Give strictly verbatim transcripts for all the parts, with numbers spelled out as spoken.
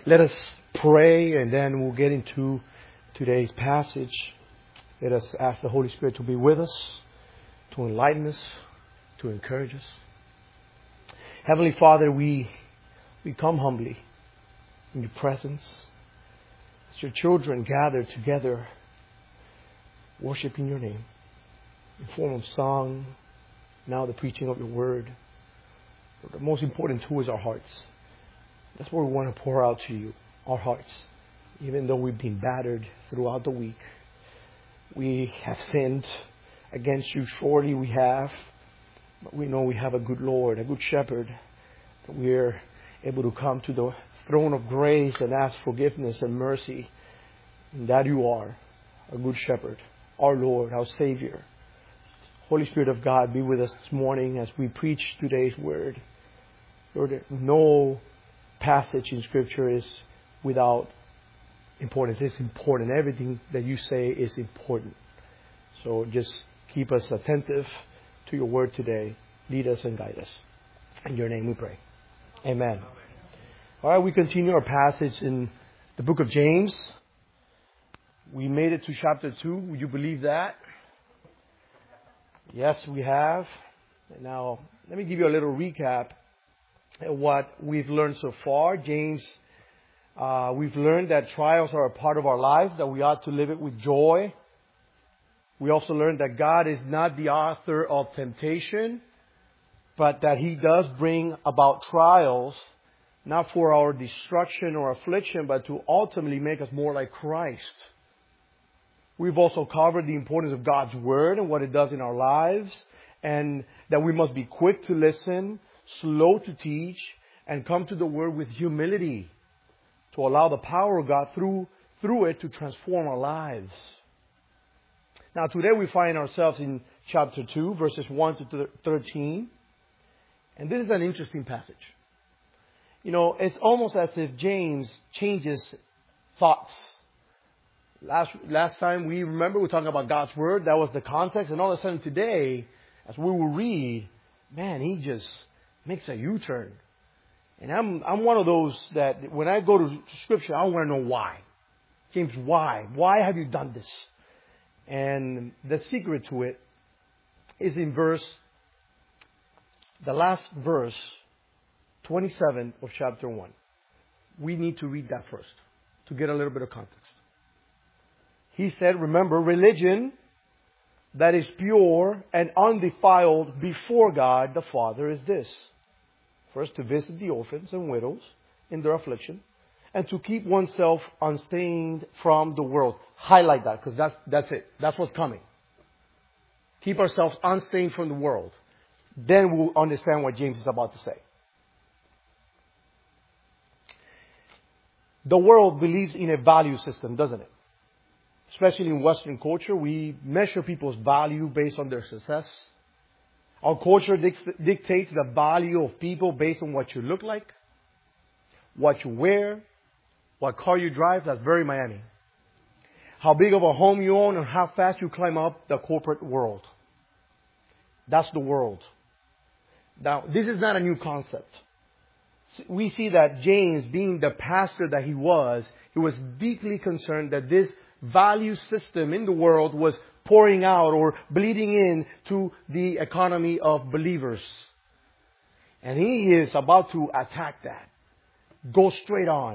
Let us pray and then we'll get into today's passage. Let us ask the Holy Spirit to be with us, to enlighten us, to encourage us. Heavenly Father, we, we come humbly in your presence as your children gather together, worshiping your name in form of song, now the preaching of your word. But the most important tool is our hearts. That's what we want to pour out to you, our hearts. Even though we've been battered throughout the week, we have sinned against you. Surely we have. But we know we have a good Lord, a good shepherd, that we're able to come to the throne of grace and ask forgiveness and mercy. And that you are, a good shepherd, our Lord, our Savior. Holy Spirit of God, be with us this morning as we preach today's word. Lord, no passage in Scripture is without importance. It's important. Everything that you say is important. So just keep us attentive to your word today. Lead us and guide us. In your name we pray. Amen. All right, we continue our passage in the book of James. We made it to chapter two. Would you believe that? Yes, we have. Now, let me give you a little recap of what we've learned so far. James, uh, we've learned that trials are a part of our lives, that we ought to live it with joy. We also learned that God is not the author of temptation, but that He does bring about trials, not for our destruction or affliction, but to ultimately make us more like Christ. We've also covered the importance of God's Word and what it does in our lives, and that we must be quick to listen, slow to teach, and come to the Word with humility to allow the power of God through, through it to transform our lives. Now today we find ourselves in chapter two, verses one to thirteen. And this is an interesting passage. You know, it's almost as if James changes thoughts. Last last time we remember we were talking about God's Word. That was the context. And all of a sudden today, as we will read, man, he just makes a U-turn. And I'm I'm one of those that when I go to Scripture, I want to know why. James, why? Why have you done this? And the secret to it is in verse, the last verse, twenty-seven of chapter one. We need to read that first to get a little bit of context. He said, remember, religion that is pure and undefiled before God the Father is this. First, to visit the orphans and widows in their affliction, and to keep oneself unstained from the world. Highlight that, because that's, that's it. That's what's coming. Keep ourselves unstained from the world. Then we'll understand what James is about to say. The world believes in a value system, doesn't it? Especially in Western culture, we measure people's value based on their success. Our culture dictates the value of people based on what you look like, what you wear, what car you drive. That's very Miami. How big of a home you own and how fast you climb up the corporate world. That's the world. Now, this is not a new concept. We see that James, being the pastor that he was, he was deeply concerned that this value system in the world was pouring out or bleeding in to the economy of believers. And he is about to attack that. Go straight on.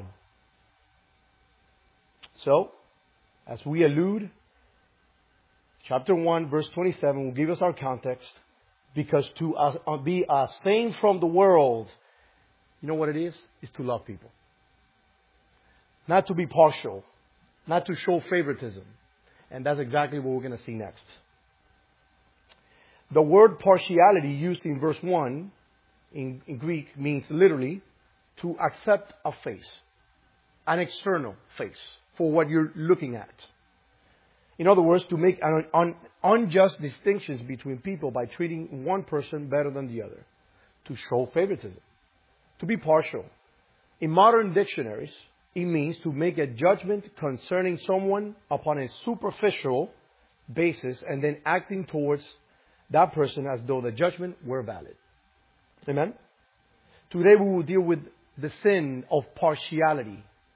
So, as we allude, chapter one, verse twenty-seven will give us our context. Because to uh, be abstained from the world, you know what it is? Is to love people. Not to be partial. Not to show favoritism. And that's exactly what we're going to see next. The word partiality used in verse one in, in Greek means literally to accept a face. An external face for what you're looking at. In other words, to make un, un, unjust distinctions between people by treating one person better than the other. To show favoritism. To be partial. In modern dictionaries, it means to make a judgment concerning someone upon a superficial basis and then acting towards that person as though the judgment were valid. Amen? Today we will deal with the sin of partiality.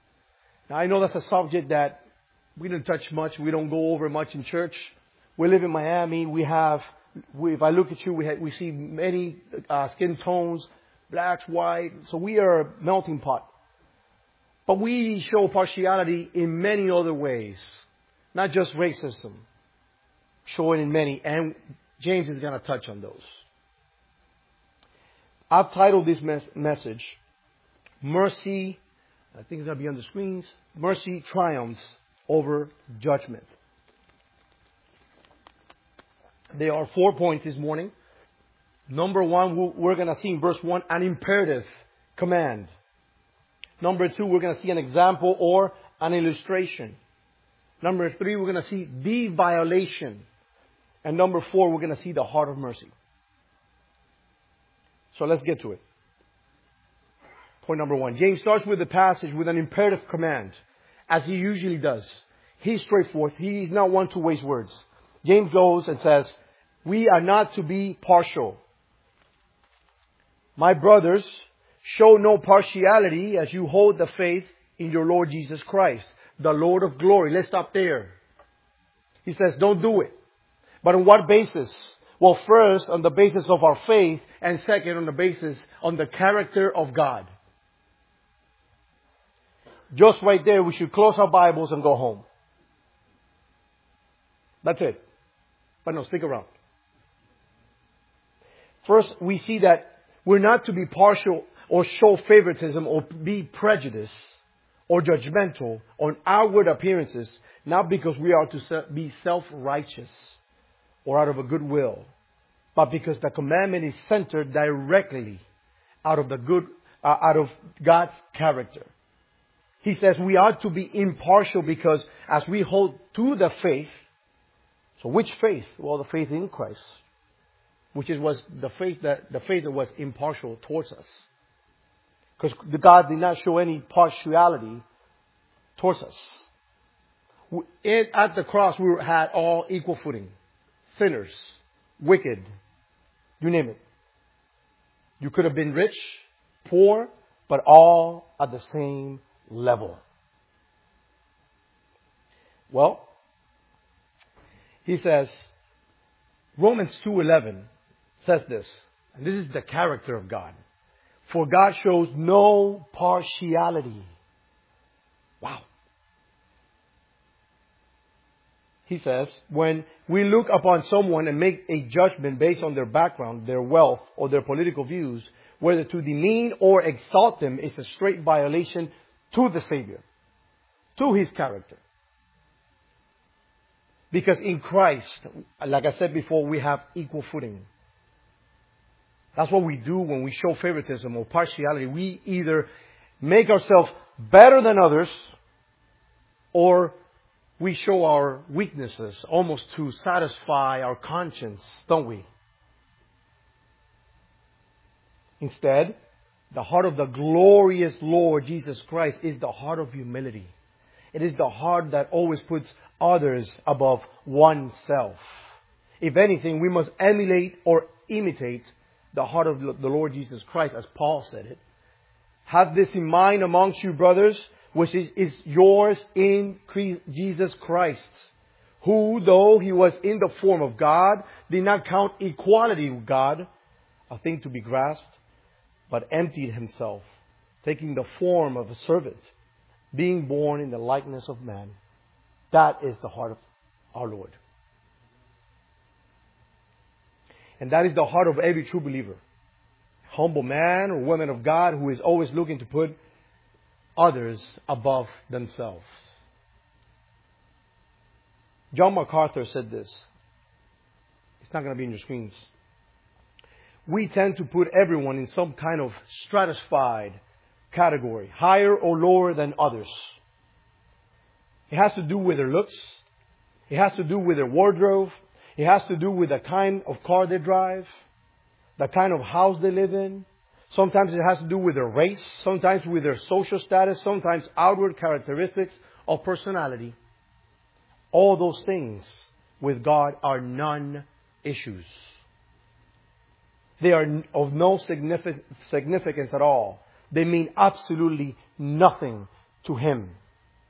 Now, I know that's a subject that we don't touch much. We don't go over much in church. We live in Miami. We have, we, if I look at you, we, have, we see many uh, skin tones, blacks, white. So we are a melting pot. But we show partiality in many other ways, not just racism. Show it in many, and James is going to touch on those. I've titled this mes- message, Mercy, I think it's going to be on the screens, Mercy Triumphs Over Judgment. There are four points this morning. Number one, we're going to see in verse one an imperative command. Number two, we're going to see an example or an illustration. Number three, we're going to see the violation. And number four, we're going to see the heart of mercy. So let's get to it. Point number one. James starts with the passage with an imperative command, as he usually does. He's straightforward. He's not one to waste words. James goes and says, we are not to be partial. My brothers, show no partiality as you hold the faith in your Lord Jesus Christ, the Lord of glory. Let's stop there. He says, don't do it. But on what basis? Well, first, on the basis of our faith, and second, on the basis on the character of God. Just right there, we should close our Bibles and go home. That's it. But no, stick around. First, we see that we're not to be partial or show favoritism or be prejudiced or judgmental on outward appearances, not because we are to be self-righteous or out of a good will, but because the commandment is centered directly out of the good, uh, out of God's character. He says we ought to be impartial because as we hold to the faith, so which faith? Well, the faith in Christ, which is was the faith that the faith that was impartial towards us. Because God did not show any partiality towards us. It, at the cross, we had all equal footing. Sinners, wicked, you name it. You could have been rich, poor, but all at the same level. Well, he says, Romans two eleven says this, and this is the character of God. For God shows no partiality. Wow. He says, when we look upon someone and make a judgment based on their background, their wealth, or their political views, whether to demean or exalt them is a straight violation to the Savior, to His character. Because in Christ, like I said before, we have equal footing. That's what we do when we show favoritism or partiality. We either make ourselves better than others or we show our weaknesses almost to satisfy our conscience, don't we? Instead, the heart of the glorious Lord Jesus Christ is the heart of humility. It is the heart that always puts others above oneself. If anything, we must emulate or imitate the heart of the Lord Jesus Christ, as Paul said it. Have this in mind amongst you, brothers, which is, is yours in Jesus Christ, who, though He was in the form of God, did not count equality with God a thing to be grasped, but emptied Himself, taking the form of a servant, being born in the likeness of man. That is the heart of our Lord. And that is the heart of every true believer. Humble man or woman of God who is always looking to put others above themselves. John MacArthur said this. It's not going to be in your screens. We tend to put everyone in some kind of stratified category, higher or lower than others. It has to do with their looks. It has to do with their wardrobe. It has to do with the kind of car they drive, the kind of house they live in. Sometimes it has to do with their race, sometimes with their social status, sometimes outward characteristics of personality. All those things with God are non-issues. They are of no significance at all. They mean absolutely nothing to Him.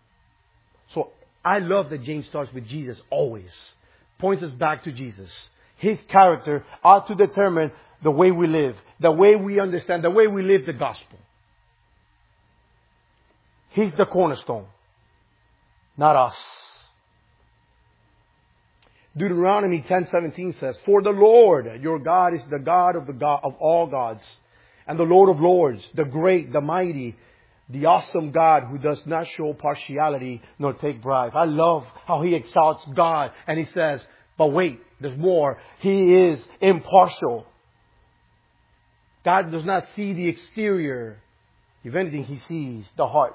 So I love that James starts with Jesus always. Points us back to Jesus. His character ought to determine the way we live, the way we understand, the way we live the gospel. He's the cornerstone, not us. Deuteronomy ten seventeen says, "For the Lord your God is the God of the God of all gods, and the Lord of lords, the great, the mighty, the awesome God who does not show partiality nor take bribe." I love how he exalts God, and he says, but wait, there's more. He is impartial. God does not see the exterior. If anything, he sees the heart.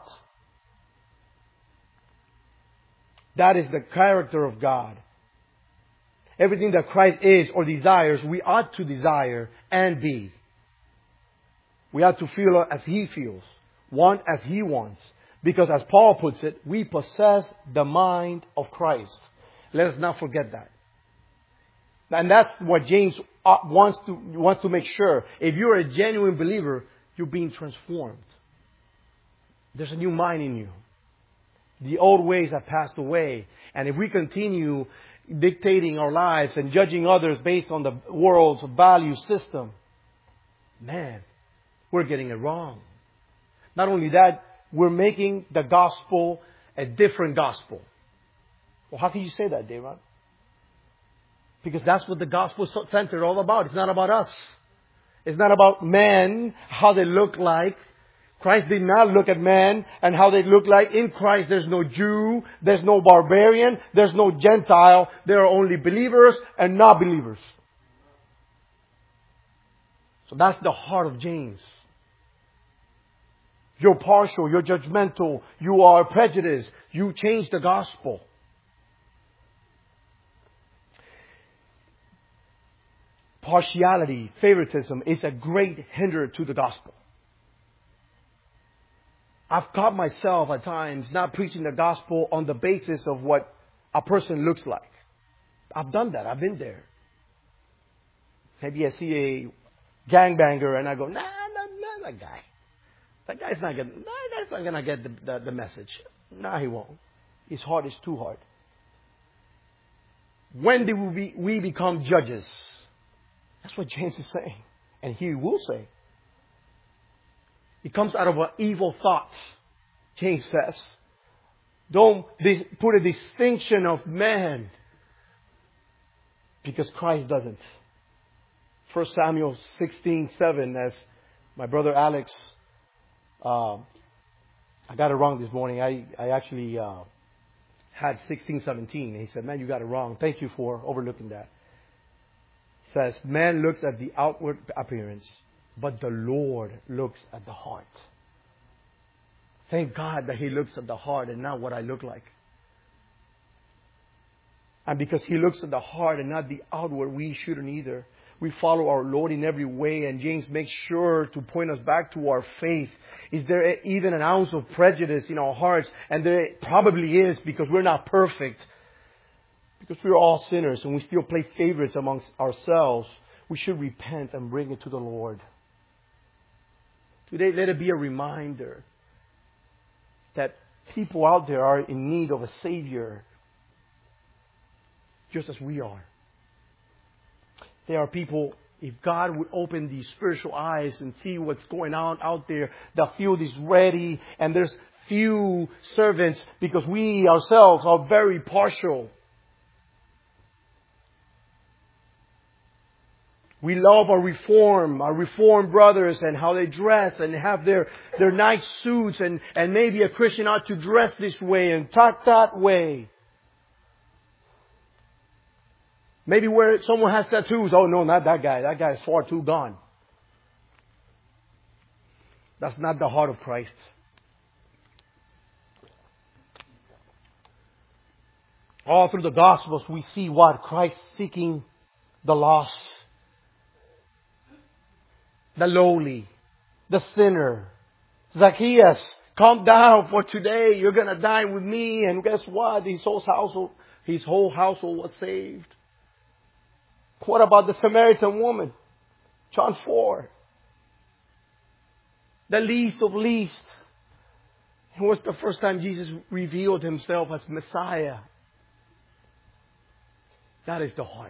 That is the character of God. Everything that Christ is or desires, we ought to desire and be. We ought to feel as He feels, want as He wants. Because as Paul puts it, we possess the mind of Christ. Let us not forget that. And that's what James wants to, wants to make sure. If you're a genuine believer, you're being transformed. There's a new mind in you. The old ways have passed away. And if we continue dictating our lives and judging others based on the world's value system, man, we're getting it wrong. Not only that, we're making the gospel a different gospel. Well, how can you say that, David? Because that's what the gospel is centered all about. It's not about us. It's not about men, how they look like. Christ did not look at men and how they look like. In Christ, there's no Jew, there's no barbarian, there's no Gentile. There are only believers and not believers. So that's the heart of James. You're partial, you're judgmental, you are prejudiced. You change the gospel. Partiality, favoritism is a great hinder to the gospel. I've caught myself at times not preaching the gospel on the basis of what a person looks like. I've done that. I've been there. Maybe I see a gangbanger and I go, nah, nah, nah, that guy. That guy's not gonna, nah, that's not gonna get the, the, the message. Nah, he won't. His heart is too hard. When did we, we become judges? That's what James is saying. And he will say. It comes out of an evil thought, James says. Don't dis- put a distinction of man. Because Christ doesn't. First Samuel sixteen seven, as my brother Alex, uh, I got it wrong this morning. I, I actually uh, had sixteen seventeen. And he said, man, you got it wrong. Thank you for overlooking that. It says, man looks at the outward appearance, but the Lord looks at the heart. Thank God that He looks at the heart and not what I look like. And because He looks at the heart and not the outward, we shouldn't either. We follow our Lord in every way, and James makes sure to point us back to our faith. Is there even an ounce of prejudice in our hearts? And there probably is, because we're not perfect. Because we're all sinners and we still play favorites amongst ourselves. We should repent and bring it to the Lord. Today, let it be a reminder that people out there are in need of a Savior, just as we are. There are people, if God would open these spiritual eyes and see what's going on out there, the field is ready and there's few servants because we ourselves are very partial. We love our reform, our reformed brothers and how they dress and have their, their nice suits and, and maybe a Christian ought to dress this way and talk that way. Maybe where someone has tattoos. Oh no, not that guy. That guy is far too gone. That's not the heart of Christ. All through the Gospels we see what? Christ seeking the lost. The lowly, the sinner. Zacchaeus, come down for today. You're going to dine with me. And guess what? His whole household, his whole household was saved. What about the Samaritan woman? John four. The least of least. It was the first time Jesus revealed himself as Messiah. That is the heart.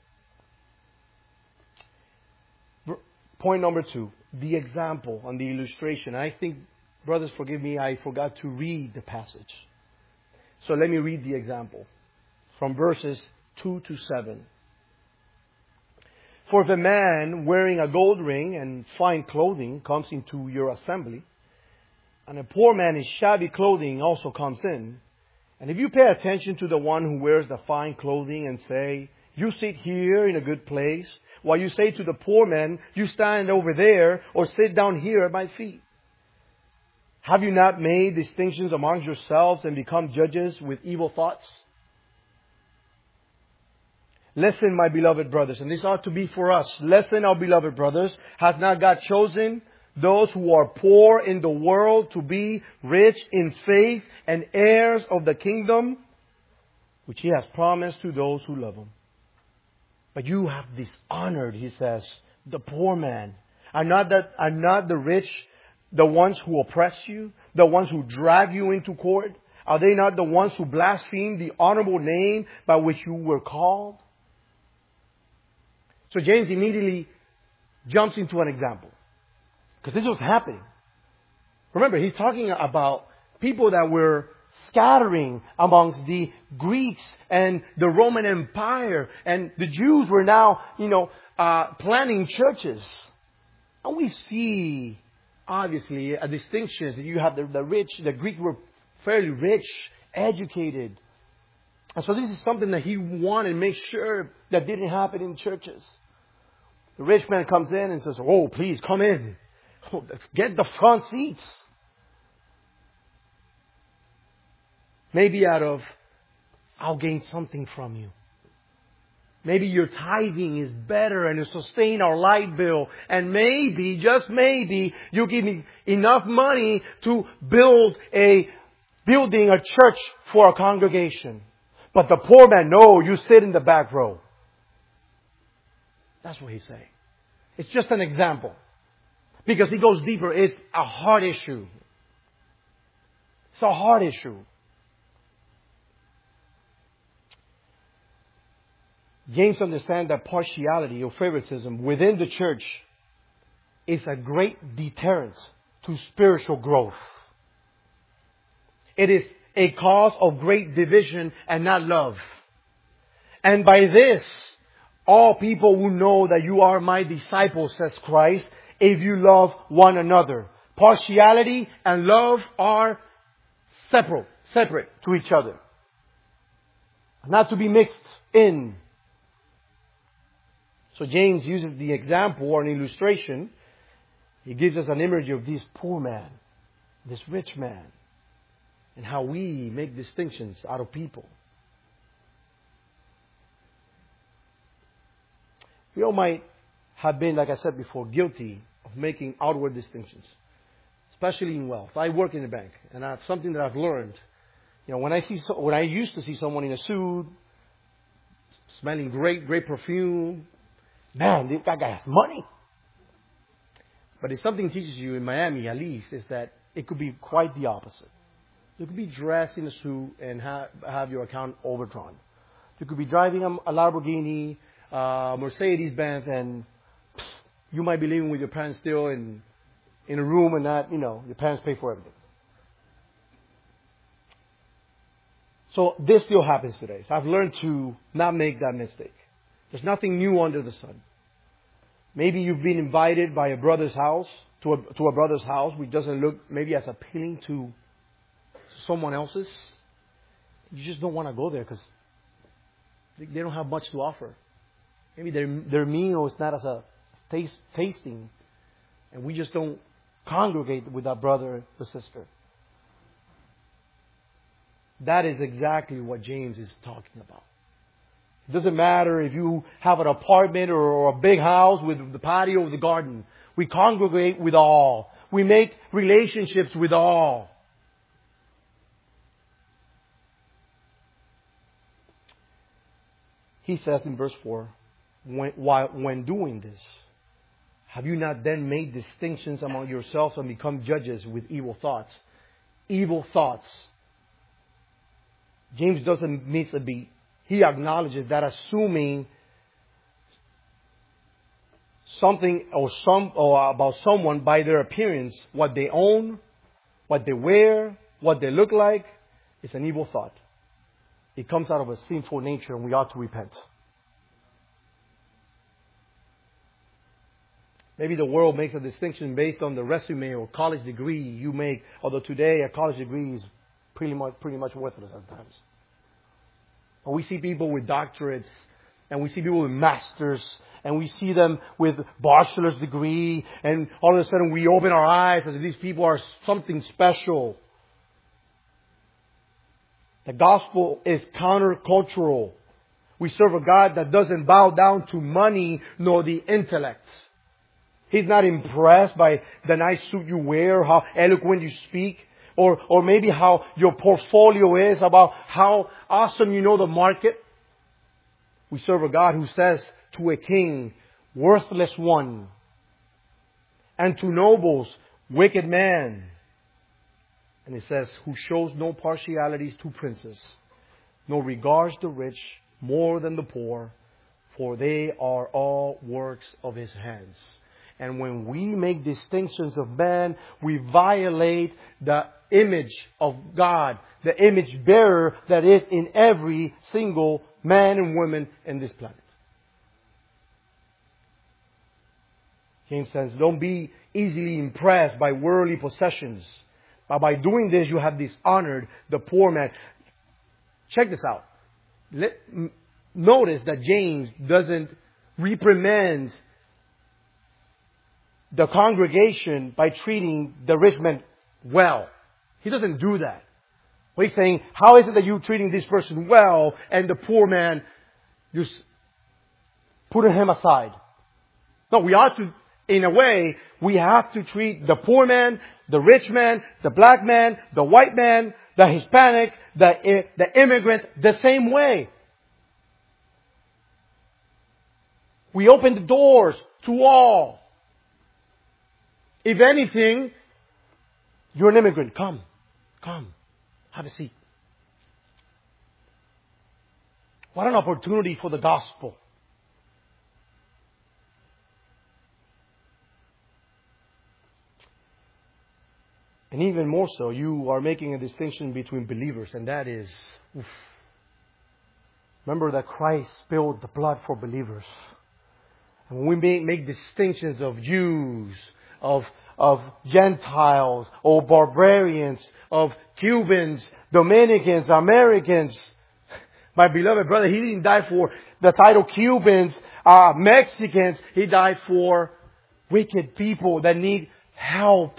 Point number two, the example and the illustration. I think, brothers, forgive me, I forgot to read the passage. So let me read the example from verses two to seven. For if a man wearing a gold ring and fine clothing comes into your assembly, and a poor man in shabby clothing also comes in, and if you pay attention to the one who wears the fine clothing and say, you sit here in a good place, while you say to the poor man, you stand over there or sit down here at my feet. Have you not made distinctions among yourselves and become judges with evil thoughts? Listen, my beloved brothers, and this ought to be for us. Listen, our beloved brothers, has not God chosen those who are poor in the world to be rich in faith and heirs of the kingdom, which He has promised to those who love Him? But you have dishonored, He says, the poor man. Are not that, are not the rich the ones who oppress you? The ones who drag you into court? Are they not the ones who blaspheme the honorable name by which you were called? So James immediately jumps into an example. Because this was happening. Remember, he's talking about people that were scattering amongst the Greeks and the Roman Empire. And the Jews were now, you know, uh, planning churches. And we see, obviously, a distinction. You have the, the rich, the Greeks were fairly rich, educated. And so this is something that he wanted to make sure that didn't happen in churches. The rich man comes in and says, oh, please come in. Get the front seats. Maybe out of, I'll gain something from you. Maybe your tithing is better and it'll sustain our light bill. And maybe, just maybe, you'll give me enough money to build a building, a church for a congregation. But the poor man, no, you sit in the back row. That's what he's saying. It's just an example. Because he goes deeper. It's a heart issue. It's a heart issue. James understands that partiality or favoritism within the church is a great deterrent to spiritual growth. It is a cause of great division and not love. And by this, all people will know that you are my disciples, says Christ, if you love one another. Partiality and love are separate, separate to each other. Not to be mixed in. So James uses the example or an illustration. He gives us an image of this poor man, this rich man, and how we make distinctions out of people. We all might have been, like I said before, guilty of making outward distinctions, especially in wealth. I work in a bank, and that's something that I've learned. You know, when I see, so, when I used to see someone in a suit, smelling great, great perfume, man, that guy has money. But if something teaches you in Miami, at least, is that it could be quite the opposite. You could be dressed in a suit and have, have your account overdrawn. You could be driving a, a Lamborghini, uh, Mercedes-Benz, and pff, you might be living with your parents still in in a room and not, you know, your parents pay for everything. So this still happens today. So I've learned to not make that mistake. There's nothing new under the sun. Maybe you've been invited by a brother's house, to a, to a brother's house, which doesn't look maybe as appealing to someone else's. You just don't want to go there because they don't have much to offer. Maybe their their meal is not as a taste, tasting, and we just don't congregate with our brother or sister. That is exactly what James is talking about. It doesn't matter if you have an apartment or a big house with the patio or the garden. We congregate with all. We make relationships with all. He says in verse four, when, while, when doing this, have you not then made distinctions among yourselves and become judges with evil thoughts? evil thoughts. James doesn't miss a beat. He acknowledges that assuming something or some or about someone by their appearance, what they own, what they wear, what they look like, is an evil thought. It comes out of a sinful nature, and we ought to repent. Maybe the world makes a distinction based on the resume or college degree you make, although today a college degree is pretty much pretty much worthless at times. But we see people with doctorates, and we see people with masters, and we see them with bachelor's degree, and all of a sudden we open our eyes as if these people are something special. The gospel is countercultural. We serve a God that doesn't bow down to money nor the intellect. He's not impressed by the nice suit you wear, how eloquent you speak, or, or maybe how your portfolio is, about how awesome you know the market. We serve a God who says to a king, worthless one, and to nobles, wicked man. And it says, who shows no partialities to princes, nor regards the rich more than the poor, for they are all works of His hands. And when we make distinctions of man, we violate the image of God, the image bearer that is in every single man and woman in this planet. James says, don't be easily impressed by worldly possessions. But by doing this, you have dishonored the poor man. Check this out. Let, m- notice that James doesn't reprimand the congregation by treating the rich man well. He doesn't do that. But he's saying, how is it that you're treating this person well and the poor man, just putting him aside? No, we ought to, in a way, we have to treat the poor man, the rich man, the black man, the white man, the Hispanic, the, the immigrant, the same way. We open the doors to all. If anything, you're an immigrant. Come. Come. Have a seat. What an opportunity for the gospel. And even more so, you are making a distinction between believers, and that is, oof. Remember that Christ spilled the blood for believers. And when we make, make distinctions of Jews, of, of Gentiles, or barbarians, of Cubans, Dominicans, Americans, my beloved brother, He didn't die for the title Cubans, uh, Mexicans. He died for wicked people that need help.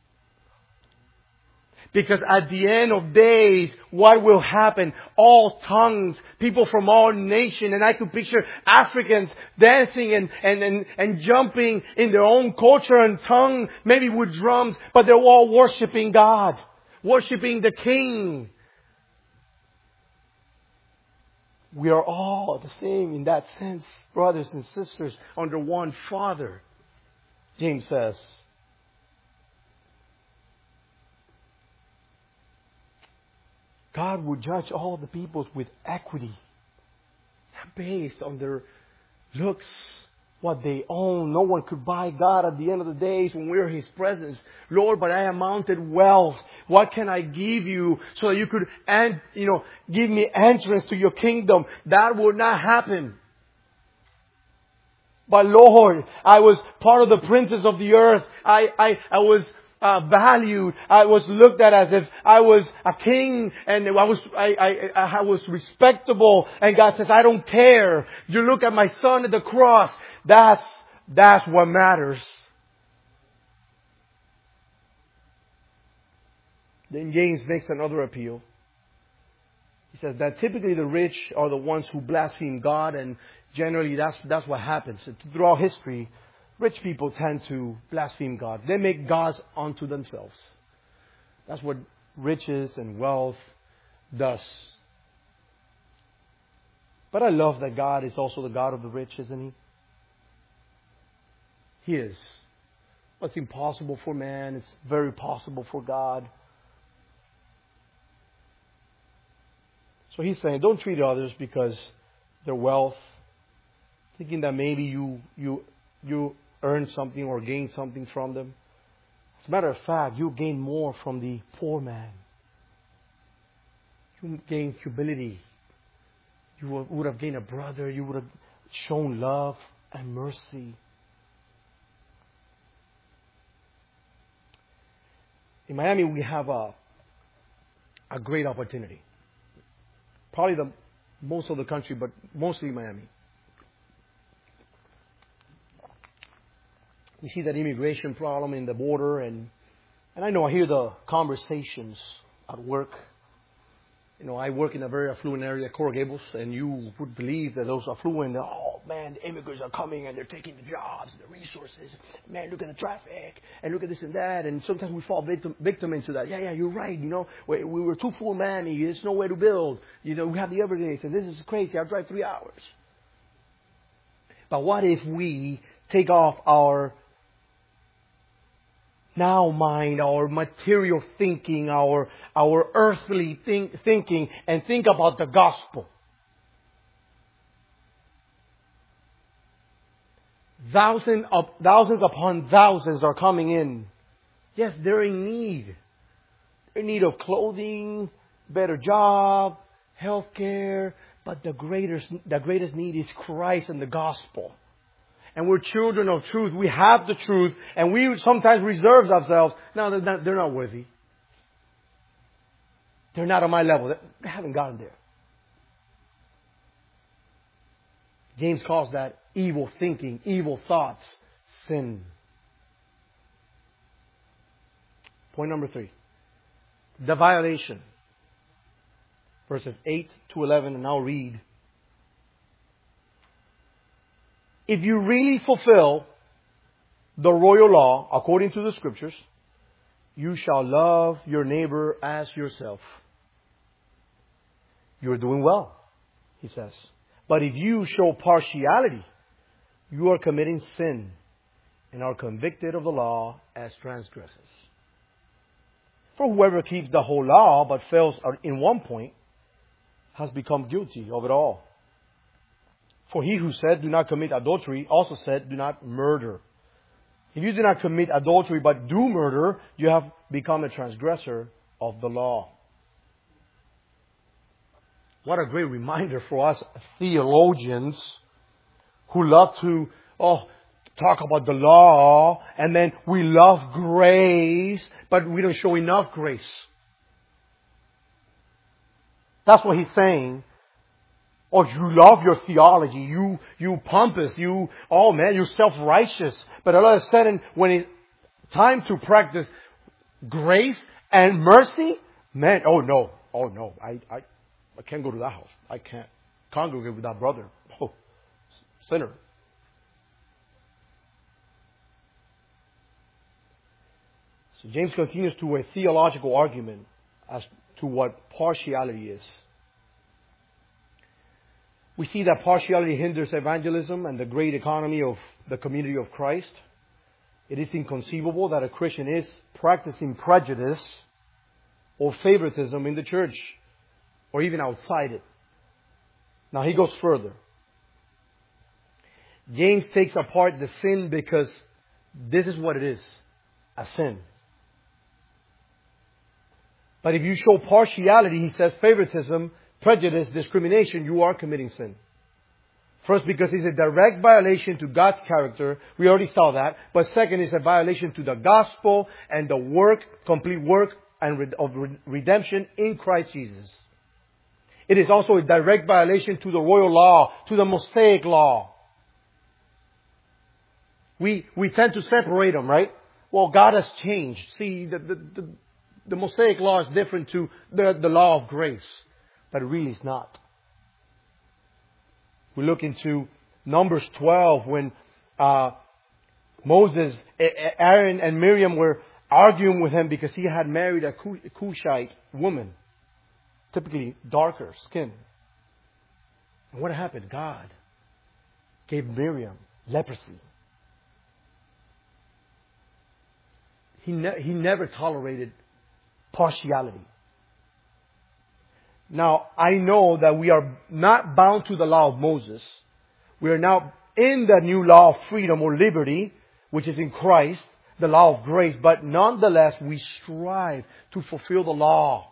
Because at the end of days, what will happen? All tongues, people from all nations, and I could picture Africans dancing and, and, and, and jumping in their own culture and tongue, maybe with drums, but they're all worshiping God, worshiping the King. We are all the same in that sense, brothers and sisters, under one Father, James says. God will judge all the peoples with equity, not based on their looks, what they own. No one could buy God at the end of the days when we're in His presence. Lord, but I have mounted wealth. What can I give you so that you could, and you know, give me entrance to your kingdom? That will not happen. But Lord, I was part of the princes of the earth. I, I, I was Uh, valued. I was looked at as if I was a king, and I was I, I, I was respectable. And God says, I don't care. You look at my son at the cross. That's that's what matters. Then James makes another appeal. He says that typically the rich are the ones who blaspheme God, and generally that's that's what happens throughout history. Rich people tend to blaspheme God. They make gods unto themselves. That's what riches and wealth does. But I love that God is also the God of the rich, isn't He? He is. What's impossible for man, it's very possible for God. So he's saying, don't treat others because their wealth, thinking that maybe you you you earn something or gain something from them. As a matter of fact, you gain more from the poor man. You gain humility. You would have gained a brother. You would have shown love and mercy. In Miami, we have a, a great opportunity. Probably the most of the country, but mostly Miami. We see that immigration problem in the border, and and I know I hear the conversations at work. You know, I work in a very affluent area, Coral Gables, and you would believe that those affluent, oh man, the immigrants are coming and they're taking the jobs and the resources. Man, look at the traffic and look at this and that. And sometimes we fall victim, victim into that. Yeah, yeah, you're right. You know, we, we were too full, man. There's nowhere to build. You know, we have the everydays, and this is crazy. I drive three hours. But what if we take off our now mind, our material thinking, our our earthly think, thinking, and think about the gospel? Thousands of thousands upon thousands are coming in. Yes, they're in need. They're in need of clothing, better job, health care, but the greatest the greatest need is Christ and the gospel. And we're children of truth. We have the truth. And we sometimes reserve ourselves. No, they're not, they're not worthy. They're not on my level. They haven't gotten there. James calls that evil thinking, evil thoughts, sin. Point number three. The violation. Verses eight to eleven, and I'll read. If you really fulfill the royal law according to the Scriptures, you shall love your neighbor as yourself. You're doing well, he says. But if you show partiality, you are committing sin and are convicted of the law as transgressors. For whoever keeps the whole law but fails in one point has become guilty of it all. For he who said, do not commit adultery, also said, do not murder. If you do not commit adultery but do murder, you have become a transgressor of the law. What a great reminder for us theologians who love to oh, talk about the law, and then we love grace, but we don't show enough grace. That's what he's saying. Oh, you love your theology. You, you pompous. You, oh man, you're self-righteous. But all of a sudden, when it's time to practice grace and mercy, man, oh no, oh no, I, I, I can't go to that house. I can't congregate with that brother. Oh, sinner. So James continues to a theological argument as to what partiality is. We see that partiality hinders evangelism and the great economy of the community of Christ. It is inconceivable that a Christian is practicing prejudice or favoritism in the church or even outside it. Now he goes further. James takes apart the sin because this is what it is, a sin. But if you show partiality, he says, favoritism, prejudice, discrimination, you are committing sin. First, because it's a direct violation to God's character. We already saw that. But second, it's a violation to the gospel and the work, complete work and of redemption in Christ Jesus. It is also a direct violation to the royal law, to the Mosaic law. We we tend to separate them, right? Well, God has changed. See, the the, the, the Mosaic law is different to the, the law of grace. But really it's not. We look into Numbers twelve when uh, Moses, Aaron and Miriam were arguing with him because he had married a Cushite woman. Typically darker skin. And what happened? God gave Miriam leprosy. He, ne- he never tolerated partiality. Now, I know that we are not bound to the law of Moses. We are now in the new law of freedom or liberty, which is in Christ, the law of grace. But nonetheless, we strive to fulfill the law.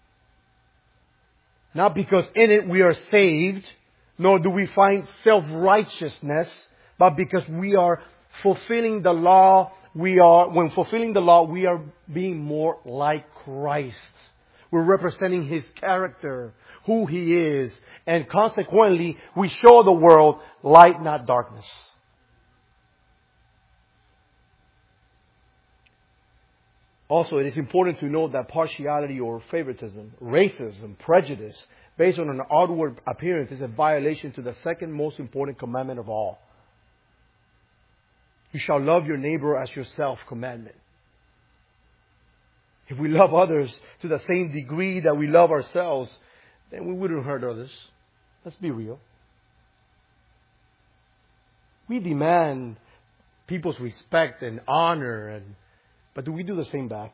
Not because in it we are saved, nor do we find self-righteousness, but because we are fulfilling the law. We are, when fulfilling the law, we are being more like Christ. We're representing His character, who He is, and consequently, we show the world light, not darkness. Also, it is important to note that partiality or favoritism, racism, prejudice, based on an outward appearance is a violation to the second most important commandment of all. You shall love your neighbor as yourself commandment. If we love others to the same degree that we love ourselves, then we wouldn't hurt others. Let's be real. We demand people's respect and honor, and but do we do the same back?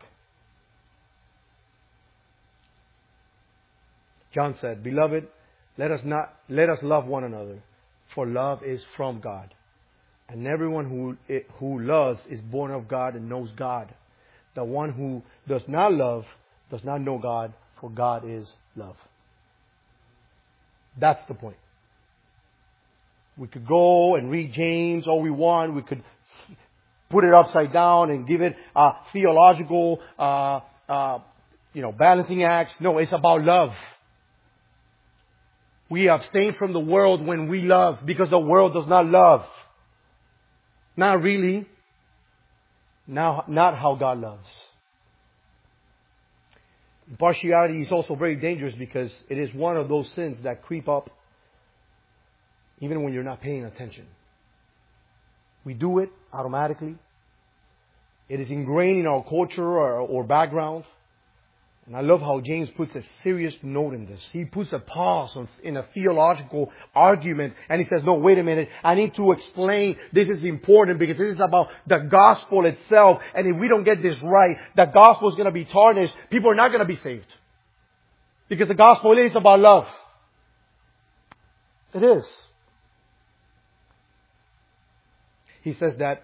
John said, "Beloved, let us not let us love one another, for love is from God. And everyone who who loves is born of God and knows God. The one who does not love does not know God, for God is love." That's the point. We could go and read James all we want. We could put it upside down and give it a theological, uh, uh, you know, balancing acts. No, it's about love. We abstain from the world when we love, because the world does not love. Not really. Not, not how God loves. Partiality is also very dangerous because it is one of those sins that creep up even when you're not paying attention. We do it automatically. It is ingrained in our culture or, or background. And I love how James puts a serious note in this. He puts a pause on, in a theological argument, and he says, no, wait a minute. I need to explain this is important because this is about the gospel itself. And if we don't get this right, the gospel is going to be tarnished. People are not going to be saved. Because the gospel is about love. It is. He says that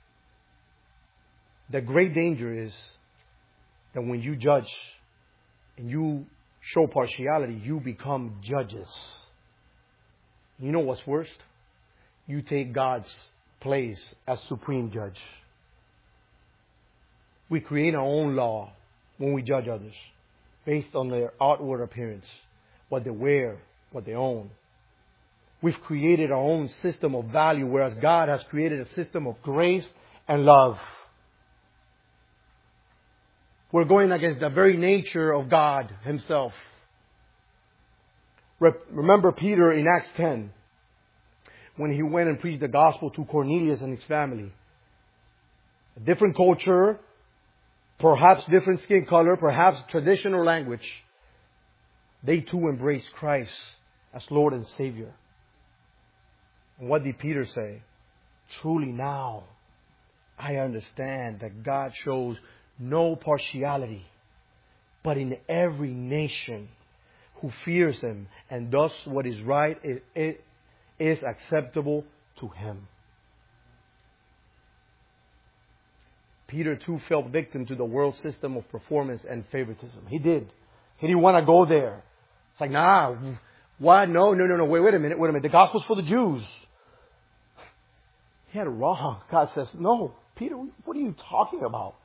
the great danger is that when you judge and you show partiality, you become judges. You know what's worst? You take God's place as supreme judge. We create our own law when we judge others based on their outward appearance, what they wear, what they own. We've created our own system of value, whereas God has created a system of grace and love. We're going against the very nature of God Himself. Remember Peter in Acts ten, when he went and preached the gospel to Cornelius and his family. A different culture, perhaps different skin color, perhaps traditional language. They too embraced Christ as Lord and Savior. And what did Peter say? Truly now, I understand that God shows no partiality, but in every nation who fears Him and does what is right, it, it is acceptable to Him. Peter too fell victim to the world system of performance and favoritism. He did. He didn't want to go there. It's like, nah, what? No, no, no, no. Wait, wait a minute, wait a minute. The gospel's for the Jews. He had it wrong. God says, no, Peter, what are you talking about?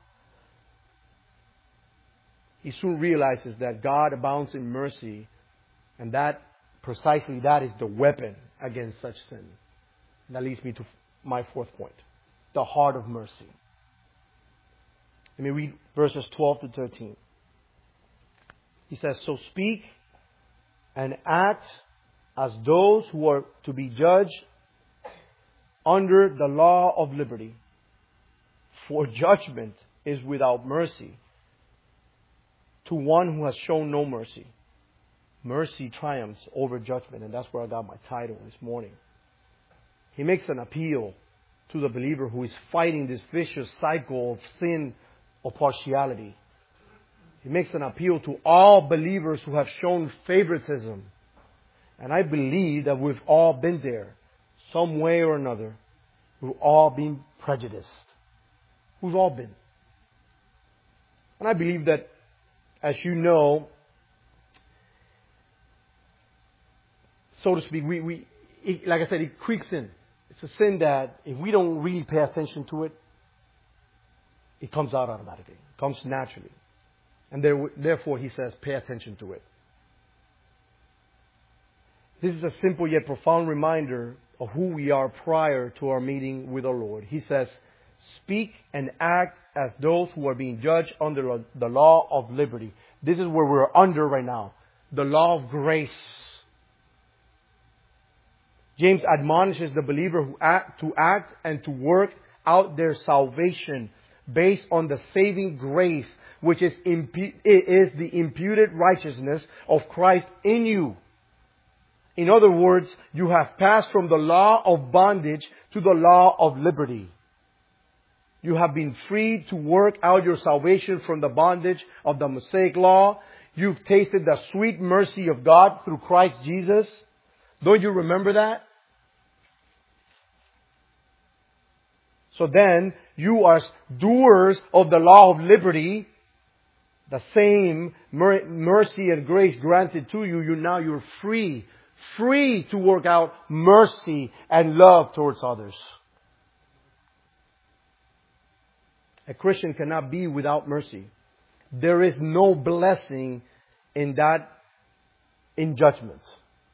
He soon realizes that God abounds in mercy, and that, precisely that is the weapon against such sin. And that leads me to my fourth point, the heart of mercy. Let me read verses twelve to thirteen. He says, so speak and act as those who are to be judged under the law of liberty. For judgment is without mercy to one who has shown no mercy. Mercy triumphs over judgment. And that's where I got my title this morning. He makes an appeal to the believer who is fighting this vicious cycle of sin or partiality. He makes an appeal to all believers who have shown favoritism. And I believe that we've all been there, some way or another. We've all been prejudiced. We've all been. And I believe that, as you know, so to speak, we, we it, like I said, it creeps in. It's a sin that if we don't really pay attention to it, it comes out automatically. It comes naturally. And there, therefore, he says, pay attention to it. This is a simple yet profound reminder of who we are prior to our meeting with our Lord. He says, speak and act as those who are being judged under the law of liberty. This is where we're under right now. The law of grace. James admonishes the believer who act, to act and to work out their salvation based on the saving grace, which is, impu- is the imputed righteousness of Christ in you. In other words, you have passed from the law of bondage to the law of liberty. You have been freed to work out your salvation from the bondage of the Mosaic law. You've tasted the sweet mercy of God through Christ Jesus. Don't you remember that? So then, you are doers of the law of liberty. The same mercy and grace granted to you, you now you're free. Free to work out mercy and love towards others. A Christian cannot be without mercy. There is no blessing in that, in judgment.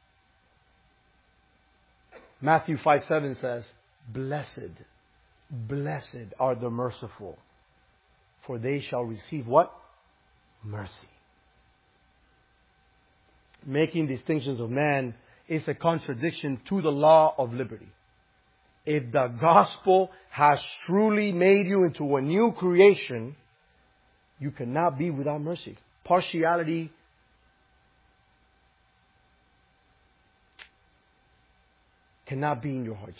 Matthew five seven says, Blessed, blessed are the merciful, for they shall receive what? Mercy. Making distinctions of man is a contradiction to the law of liberty. If the gospel has truly made you into a new creation, you cannot be without mercy. Partiality cannot be in your hearts.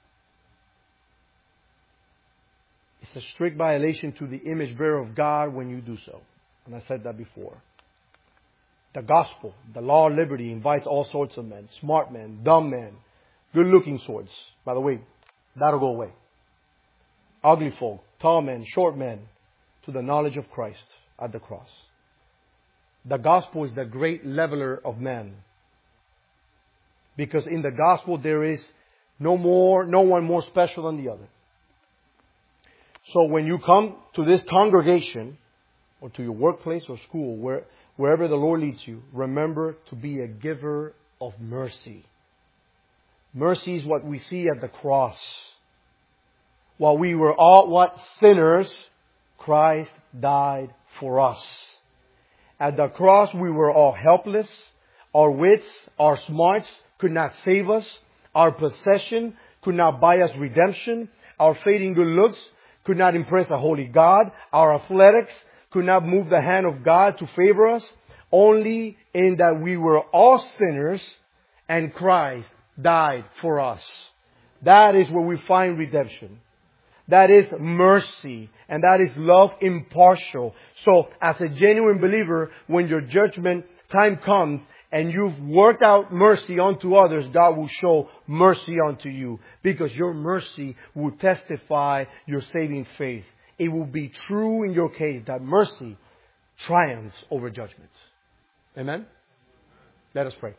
It's a strict violation to the image bearer of God when you do so. And I said that before. The gospel, the law of liberty, invites all sorts of men. Smart men, dumb men, good-looking sorts. By the way, that'll go away. Ugly folk, tall men, short men, to the knowledge of Christ at the cross. The gospel is the great leveler of man. Because in the gospel there is no more, no one more special than the other. So when you come to this congregation, or to your workplace or school, where, wherever the Lord leads you, remember to be a giver of mercy. Mercy is what we see at the cross. While we were all what? Sinners, Christ died for us. At the cross we were all helpless. Our wits, our smarts could not save us. Our possession could not buy us redemption. Our fading good looks could not impress a holy God. Our athletics could not move the hand of God to favor us. Only in that we were all sinners and Christ died for us. That is where we find redemption. That is mercy. And that is love impartial. So as a genuine believer, when your judgment time comes and you've worked out mercy unto others, God will show mercy unto you. Because your mercy will testify your saving faith. It will be true in your case that mercy triumphs over judgment. Amen? Let us pray.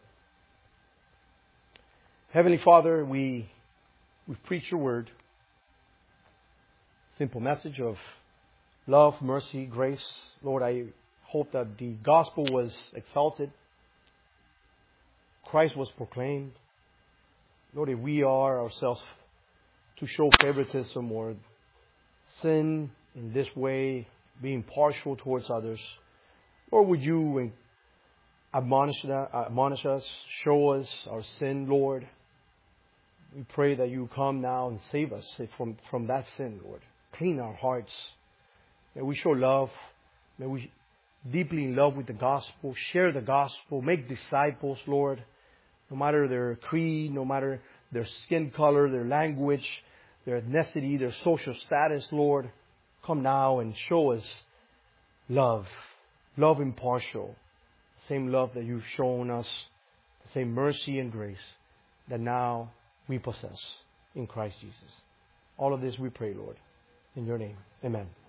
Heavenly Father, we, we preach your word. Simple message of love, mercy, grace. Lord, I hope that the gospel was exalted. Christ was proclaimed. Lord, if we are ourselves to show favoritism or sin in this way, being partial towards others, Lord, would you admonish, that, admonish us, show us our sin, Lord. We pray that you come now and save us from, from that sin, Lord. Clean our hearts. May we show love. May we deeply in love with the gospel. Share the gospel. Make disciples, Lord. No matter their creed, no matter their skin color, their language, their ethnicity, their social status, Lord. Come now and show us love love impartial, the same love that you've shown us, the same mercy and grace that now we possess in Christ Jesus. All of this we pray, Lord, in your name. Amen.